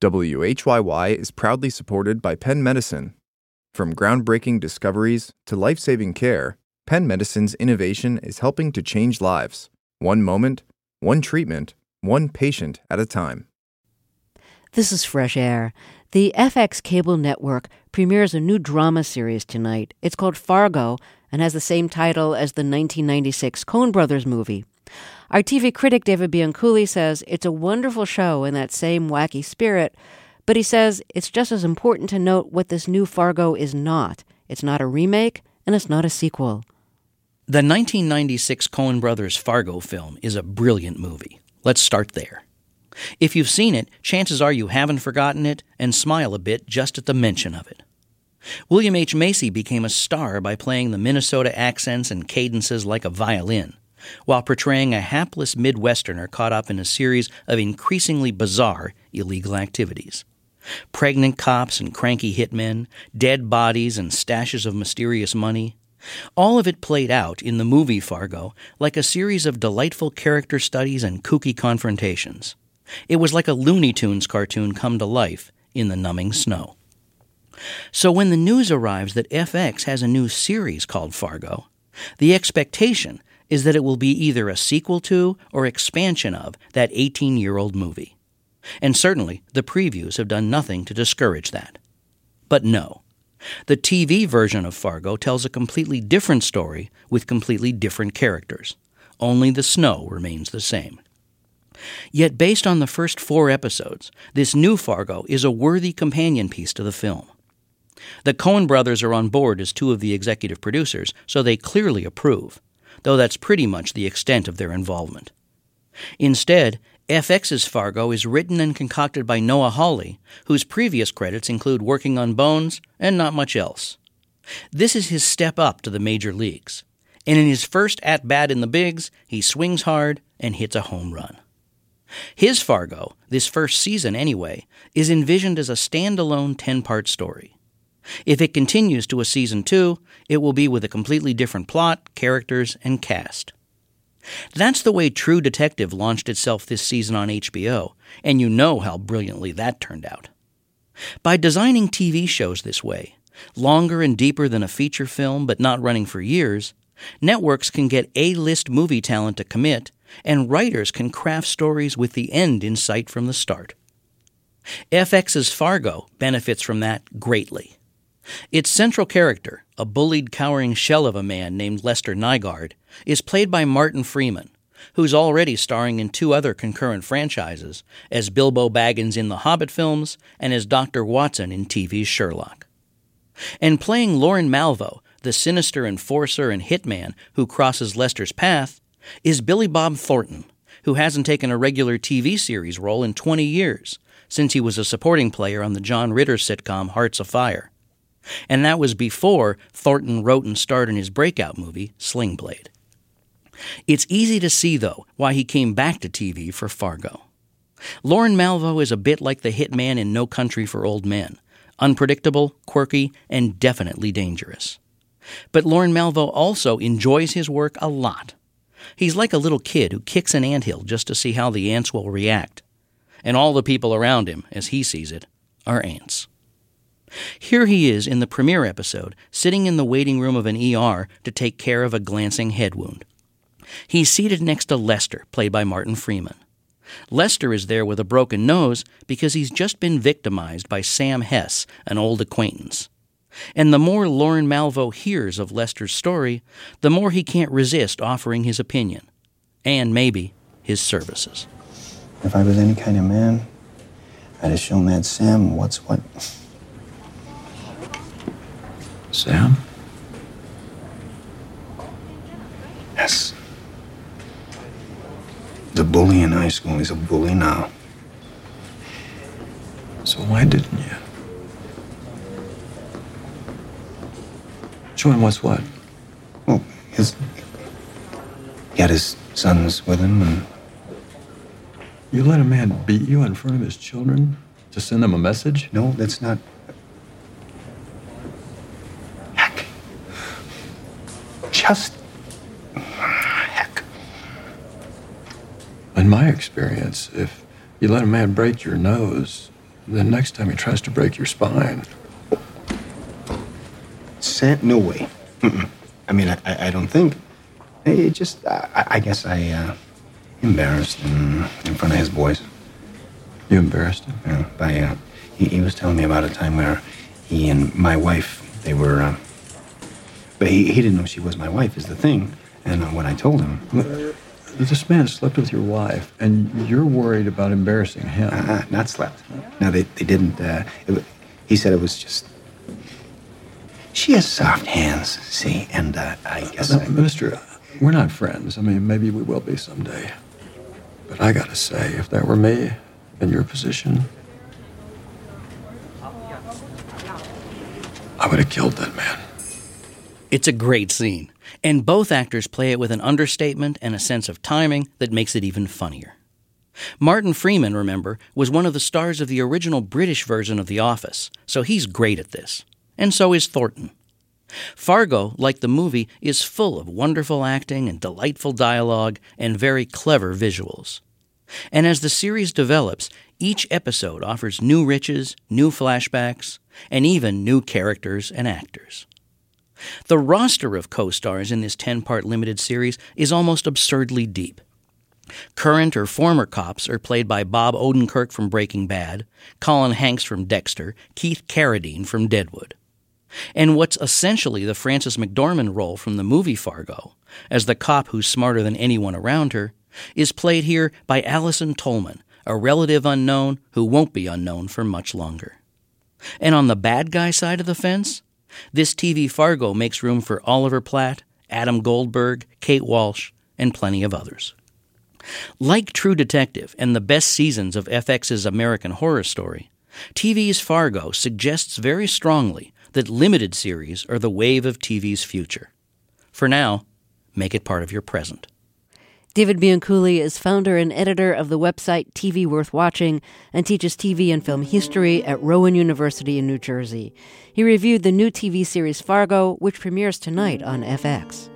WHYY is proudly supported by Penn Medicine. From groundbreaking discoveries to life-saving care, Penn Medicine's innovation is helping to change lives. One moment, one treatment, one patient at a time. This is Fresh Air. The FX cable network premieres a new drama series tonight. It's called Fargo and has the same title as the 1996 Coen Brothers movie. Our TV critic David Bianculli says it's a wonderful show in that same wacky spirit, but he says it's just as important to note what this new Fargo is not. It's not a remake, and it's not a sequel. The 1996 Coen Brothers Fargo film is a brilliant movie. Let's start there. If you've seen it, chances are you haven't forgotten it and smile a bit just at the mention of it. William H. Macy became a star by playing the Minnesota accents and cadences like a violin, while portraying a hapless Midwesterner caught up in a series of increasingly bizarre illegal activities. Pregnant cops and cranky hitmen, dead bodies and stashes of mysterious money. All of it played out in the movie Fargo like a series of delightful character studies and kooky confrontations. It was like a Looney Tunes cartoon come to life in the numbing snow. So when the news arrives that FX has a new series called Fargo, the expectation is that it will be either a sequel to or expansion of that 18-year-old movie. And certainly, the previews have done nothing to discourage that. But no. The TV version of Fargo tells a completely different story with completely different characters. Only the snow remains the same. Yet based on the first 4 episodes, this new Fargo is a worthy companion piece to the film. The Coen brothers are on board as 2 of the executive producers, so they clearly approve, though that's pretty much the extent of their involvement. Instead, FX's Fargo is written and concocted by Noah Hawley, whose previous credits include working on Bones and not much else. This is his step up to the major leagues, and in his first at-bat in the bigs, he swings hard and hits a home run. His Fargo, this first season anyway, is envisioned as a standalone 10-part story. If it continues to a season 2, it will be with a completely different plot, characters, and cast. That's the way True Detective launched itself this season on HBO, and you know how brilliantly that turned out. By designing TV shows this way, longer and deeper than a feature film but not running for years, networks can get A-list movie talent to commit, and writers can craft stories with the end in sight from the start. FX's Fargo benefits from that greatly. Its central character, a bullied, cowering shell of a man named Lester Nygaard, is played by Martin Freeman, who's already starring in 2 other concurrent franchises, as Bilbo Baggins in the Hobbit films and as Dr. Watson in TV's Sherlock. And playing Lorne Malvo, the sinister enforcer and hitman who crosses Lester's path, is Billy Bob Thornton, who hasn't taken a regular TV series role in 20 years, since he was a supporting player on the John Ritter sitcom Hearts of Fire. And that was before Thornton wrote and starred in his breakout movie, Sling Blade. It's easy to see, though, why he came back to TV for Fargo. Lorne Malvo is a bit like the hitman in No Country for Old Men, unpredictable, quirky, and definitely dangerous. But Lorne Malvo also enjoys his work a lot. He's like a little kid who kicks an anthill just to see how the ants will react. And all the people around him, as he sees it, are ants. Here he is in the premiere episode, sitting in the waiting room of an ER to take care of a glancing head wound. He's seated next to Lester, played by Martin Freeman. Lester is there with a broken nose because he's just been victimized by Sam Hess, an old acquaintance. And the more Lorne Malvo hears of Lester's story, the more he can't resist offering his opinion, and maybe his services. If I was any kind of man, I'd have shown that Sam what's what. Sam? Yes. The bully in high school, he's a bully now. So why didn't you? Show him what's what? Well, he had his sons with him, and... You let a man beat you in front of his children to send them a message? No, that's not... Heck. Just... heck. In my experience, if you let a man break your nose, The next time he tries to break your spine. No way. Mm-mm. I mean, I don't think. It just, I guess I embarrassed him in front of his boys. You embarrassed him? Yeah, he was telling me about a time where he and my wife, they were, but he didn't know she was my wife is the thing. And when I told him... This man slept with your wife, and you're worried about embarrassing him. Not slept. No, they didn't. He said it was just... She has soft hands, see, and I guess... Mister, we're not friends. I mean, maybe we will be someday. But I gotta say, if that were me in your position, I would have killed that man. It's a great scene, and both actors play it with an understatement and a sense of timing that makes it even funnier. Martin Freeman, remember, was one of the stars of the original British version of The Office, so he's great at this. And so is Thornton. Fargo, like the movie, is full of wonderful acting and delightful dialogue and very clever visuals. And as the series develops, each episode offers new riches, new flashbacks, and even new characters and actors. The roster of co-stars in this 10-part limited series is almost absurdly deep. Current or former cops are played by Bob Odenkirk from Breaking Bad, Colin Hanks from Dexter, Keith Carradine from Deadwood. And what's essentially the Frances McDormand role from the movie Fargo, as the cop who's smarter than anyone around her, is played here by Allison Tolman, a relative unknown who won't be unknown for much longer. And on the bad guy side of the fence, this TV Fargo makes room for Oliver Platt, Adam Goldberg, Kate Walsh, and plenty of others. Like True Detective and the best seasons of FX's American Horror Story, TV's Fargo suggests very strongly that limited series are the wave of TV's future. For now, make it part of your present. David Bianculli is founder and editor of the website TV Worth Watching and teaches TV and film history at Rowan University in New Jersey. He reviewed the new TV series Fargo, which premieres tonight on FX.